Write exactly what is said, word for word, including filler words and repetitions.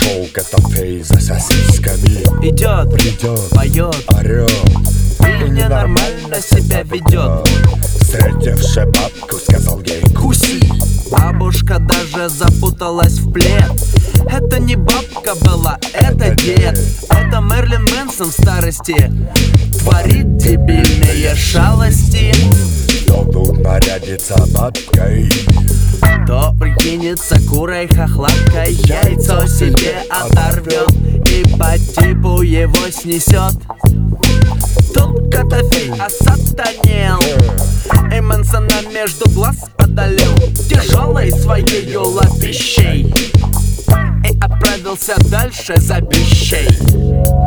волк, это фей за сосисками. Идет, придет, поет, орет и ненормально себя ведет. Встретивши бабку, сказал ей: куси. Бабушка даже запуталась в плед. Это не бабка была, это дед. Это Мерлин Мэнсон в старости творит дебильные шалости. Кто тут нарядится бабкой, кто прикинется курой хохлаткой, яйцо себе оторвет и по типу его снесет. Тут Котофей осатанел и Мэнсона между глаз одолел тяжелой своей лапищей и отправился дальше за пищей.